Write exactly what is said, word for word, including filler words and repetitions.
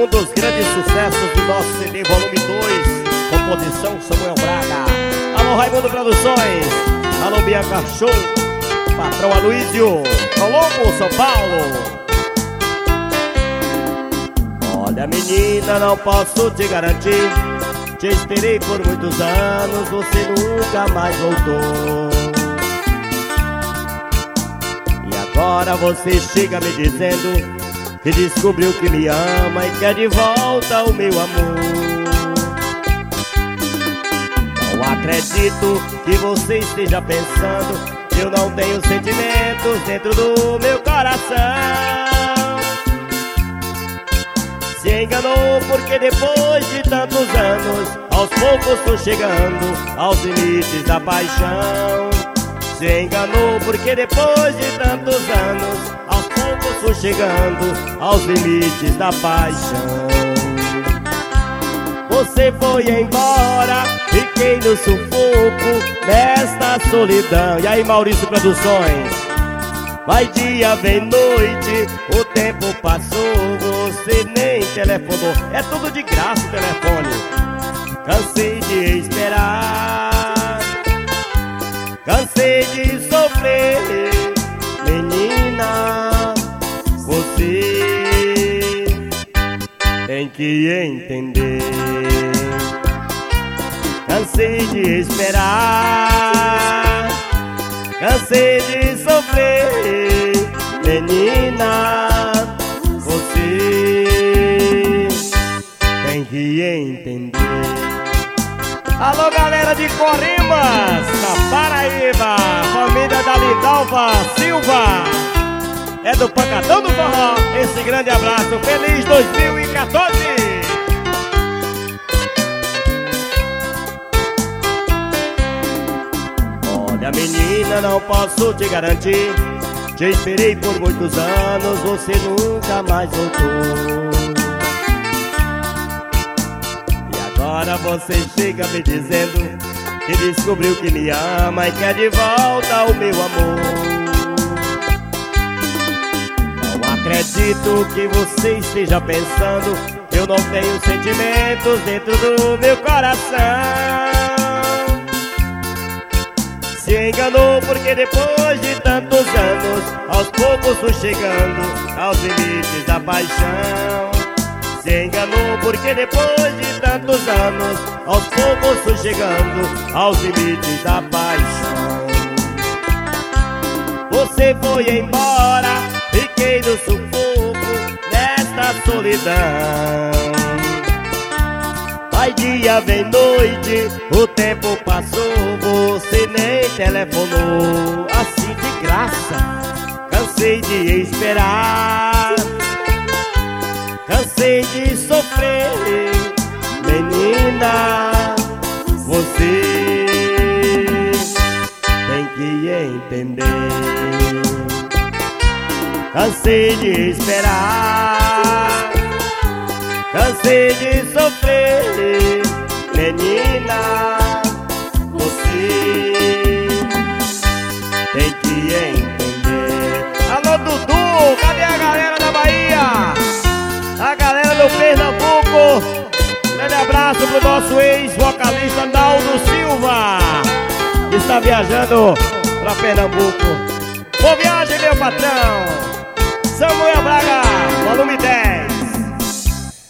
um dos grandes sucessos do nosso C D volume dois, composição Samuel Braga. Alô Raimundo Produções, alô Bianca Show, patrão Aloysio, Colombo, São Paulo. Olha menina, não posso te garantir, te esperei por muitos anos, você nunca mais voltou. E agora você chega me dizendo que descobriu que me ama e quer de volta o meu amor. Não acredito que você esteja pensando que eu não tenho sentimentos dentro do meu coração. Se enganou porque depois de tantos anos, aos poucos tô chegando aos limites da paixão. Se enganou porque depois de tantos anos, aos poucos tô chegando aos limites da paixão. Você foi embora, fiquei no sufoco desta solidão. E aí Maurício Produções, vai dia, vem noite, o tempo passou, você nem telefonou. É tudo de graça o telefone. Cansei de esperar, cansei de sofrer. Menina, você tem que entender. Cansei de esperar, cansei de sofrer. Menina, você tem que entender. Alô galera de Corimas, na Paraíba, família da Lindalva Silva, é do Pancadão do Forró. Esse grande abraço, feliz dois mil e quatorze. Olha menina, não posso te garantir, te esperei por muitos anos, você nunca mais voltou. E agora você chega me dizendo que descobriu que me ama e quer de volta o meu amor. Não acredito que você esteja pensando que eu não tenho sentimentos dentro do meu coração. Se enganou porque depois de tantos anos, aos poucos tô chegando aos limites da paixão. Se enganou porque depois de tantos anos, aos poucos tô chegando aos limites da paixão. Você foi embora, fiquei no sufoco nesta solidão. Vai dia, vem noite, o tempo passou, você nem telefonou. Assim de graça, cansei de esperar, cansei de sofrer. Menina, você tem que entender. Cansei de esperar, cansei de sofrer. Menina, você tem que entender. Alô Dudu, cadê a galera da Bahia? A galera do Pernambuco. Grande abraço pro nosso ex-vocalista Naldo Silva, que está viajando pra Pernambuco. Boa viagem, meu patrão. Samuel Braga, volume